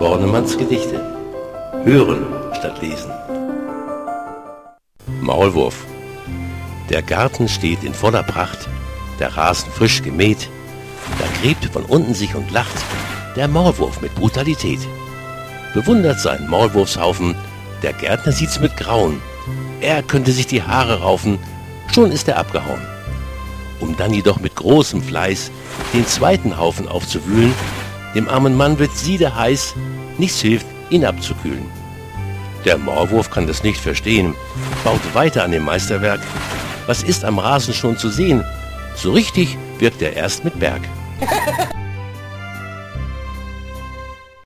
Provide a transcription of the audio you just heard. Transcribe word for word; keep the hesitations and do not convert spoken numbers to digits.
Bornemanns Gedichte. Hören statt lesen. Maulwurf. Der Garten steht in voller Pracht, der Rasen frisch gemäht. Da gräbt von unten sich und lacht der Maulwurf mit Brutalität. Bewundert seinen Maulwurfshaufen, der Gärtner sieht's mit Grauen. Er könnte sich die Haare raufen, schon ist er abgehauen. Um dann jedoch mit großem Fleiß den zweiten Haufen aufzuwühlen, dem armen Mann wird siedeheiß, nichts hilft, ihn abzukühlen. Der Maulwurf kann das nicht verstehen, baut weiter an dem Meisterwerk. Was ist am Rasen schon zu sehen? So richtig wirkt er erst mit Berg.